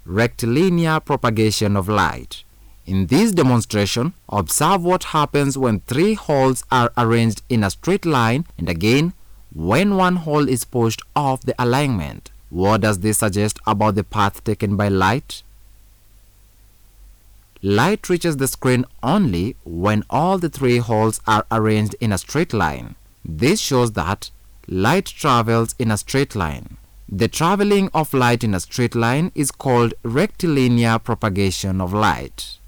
rectilinear propagation of light. In this demonstration, observe what happens when 3 holes are arranged in a straight line and again when one hole is pushed off the alignment. What does this suggest about the path taken by light? Light reaches the screen only when all the 3 holes are arranged in a straight line. This shows that light travels in a straight line. The traveling of light in a straight line is called rectilinear propagation of light.